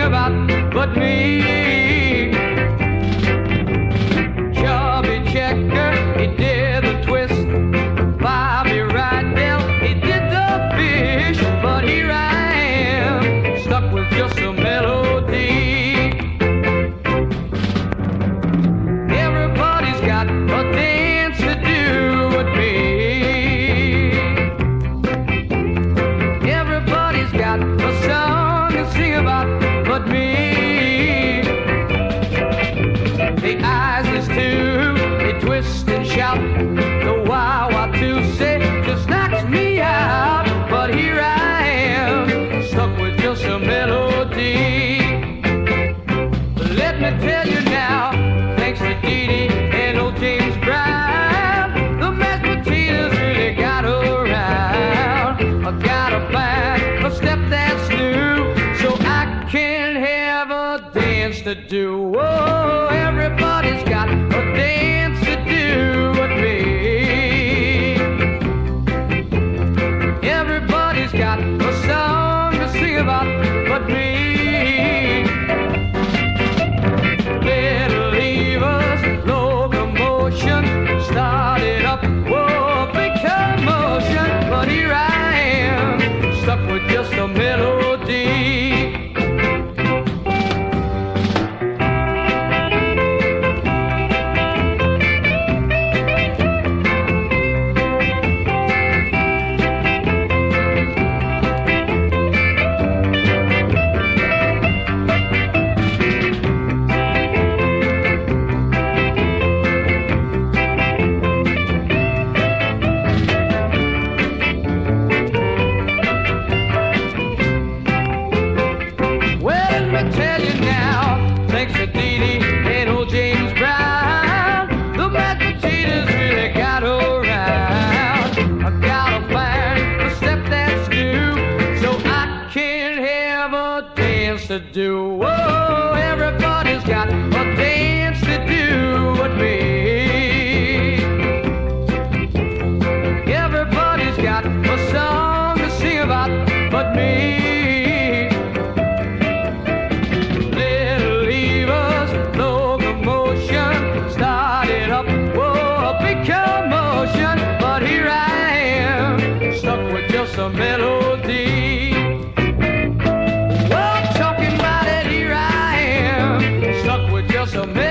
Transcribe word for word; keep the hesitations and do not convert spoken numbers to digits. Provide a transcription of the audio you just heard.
about but me. Chubby Checker, he did the twist. Bobby Rydell, he did the fish. But here I am, stuck with just a melody. Everybody's got a dance to do with me. Everybody's got a song to sing about but me. The Isleys too, they twist and shout. The Wah-Wah-Toosie just knocks me out. But here I am, stuck with just a melody. Let me tell you now, thanks to Dee Dee and old James Brown, the mashed potatoes really got around. I gotta find a step that's new, so I can have a dance to do. Oh, everybody's got a dance to do with me. Everybody's got a song to sing about but me. Little levers, locomotion, started up, whoa, big commotion. But here I am, stuck with just a melody. Tell you now, thanks to Dee Dee and old James Brown, the mashed potatoes really got around. I gotta find a step that's new, so I can have a dance to do. Whoa, everybody's got a dance to do with me. Everybody's got a song to sing about but me. But here I am, stuck with just a melody. Well, talking about it, here I am, stuck with just a melody.